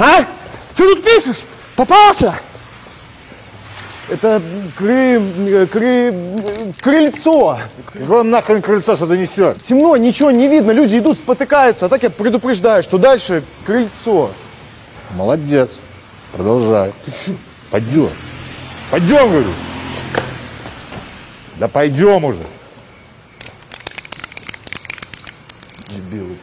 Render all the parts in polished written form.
А? Что тут пишешь? Попался? Это крыльцо. Какое нахрен крыльцо, что ты несешь? Темно, ничего не видно, люди идут, спотыкаются. А так я предупреждаю, что дальше крыльцо. Молодец. Продолжай. Пойдем. Пойдем, говорю. Да пойдем уже. Дебилы.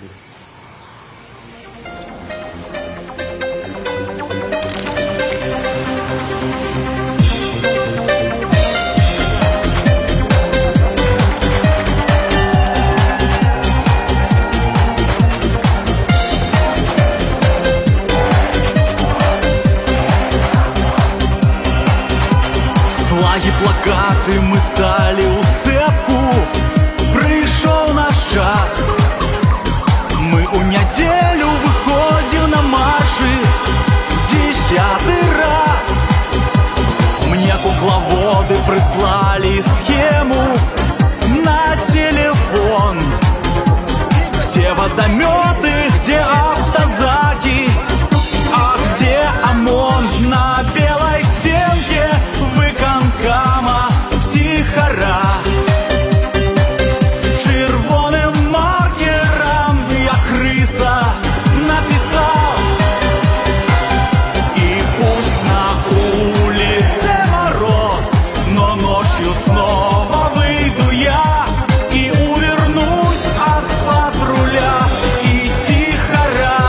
Флаги, плакаты, мы стали у сцепку. Пришел наш час. Мы у неделю выходим на марши в 10-й раз. Мне кукловоды прислали схему на телефон. Где водометы, где автозаки, а где ОМОН на белой стенке виконкама втихаря. Червоним маркером я крыса написал. И пусть на улице мороз, но ночью снова выйду я и увернусь от патруля и тихоря.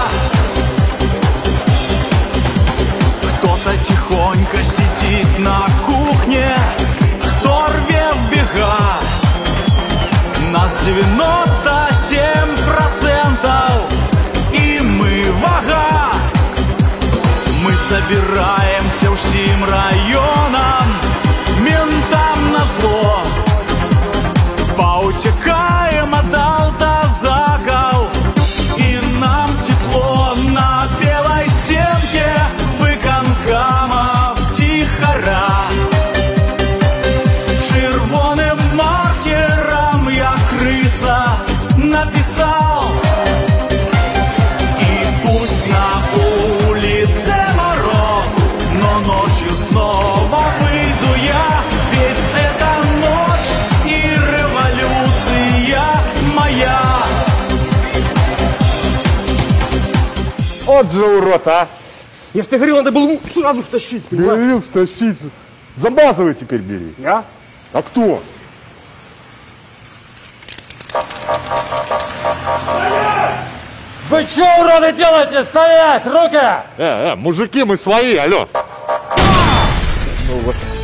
Кто-то тихонько сидит на кухне, кто рвет бега. Нас 97%, и мы вага. Мы собираемся всем районам, ментам назло. Поутекаем от автозаков, и нам тепло на белой стенке виконкама втихаря. Червоним маркером я крыса написал. И пусть на улице мороз, но ночью снова выйду я. Ведь это ночь и революция моя. Вот же урод, а! Я ж тебе говорил, надо было сразу втащить, понимаешь? Говорил, стащить. За базовый теперь бери. Я? А кто? Вы что, уроды, делаете? Стоять! Руки! Мужики, мы свои, алло. Ну вот.